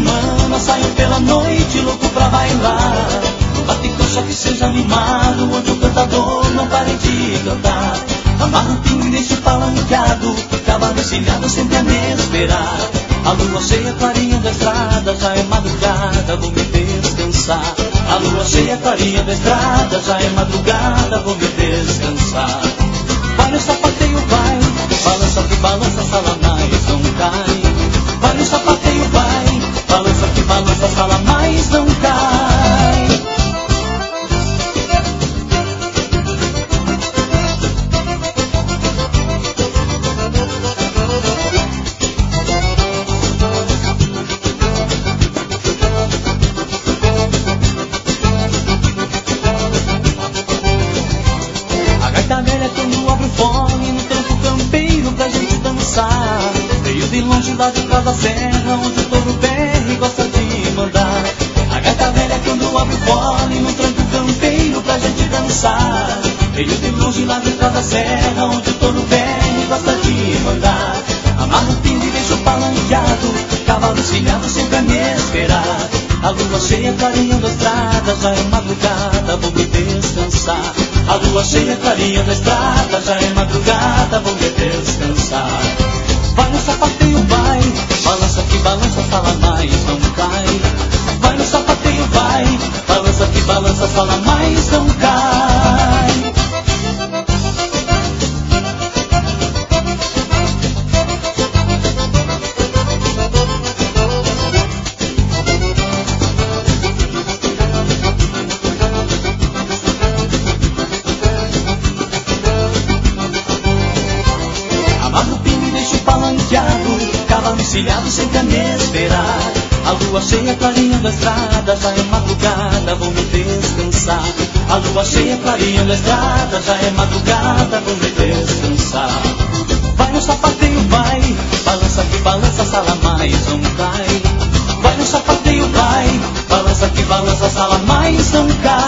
semana saio pela noite louco pra bailar. Bate coxa que seja animado, onde o cantador não pare de cantar. Amarra o pingo e deixa palanqueado, cavalo encilhado sempre a me esperar. A lua cheia clarinha da estrada, já é madrugada, vou me descansar. A lua cheia clarinha da estrada, já é madrugada, vou me descansar. Vai no sapateio, vai, balança que balança, Salamais não cai. Vai no sapateio, vai, balança que balança, Salamais não cai. A gaita velha quando abre o fone no tranco campeiro pra gente dançar. Veio de longe lá de trás da serra, onde o touro berra e gosta de mandar. A gaita velha quando abre o fone no tranco campeiro pra gente dançar. Veio de longe lá de trás da serra, onde o touro berra e gosta de mandar. Amarra o pingo e deixa o palanqueado, cavalo encilhado sempre a me esperar. A lua cheia clareando a estrada, já é madrugada, vou me descansar. A lua cheia clareando a estrada, já é madrugada, vou me descansar. Vai no sapateio, vai, balança que balança, Salamais não cai. Vai no sapateio, vai, balança que balança, Salamais não cai. Cavalo encilhado sempre a me esperar. A lua cheia clareando a estrada, já é madrugada, vou me descansar. A lua cheia clareando a estrada, já é madrugada, vou me descansar. Vai no sapateio, vai, balança que balança, Salamais não cai. Vai no sapateio, vai, balança que balança, Salamais não cai.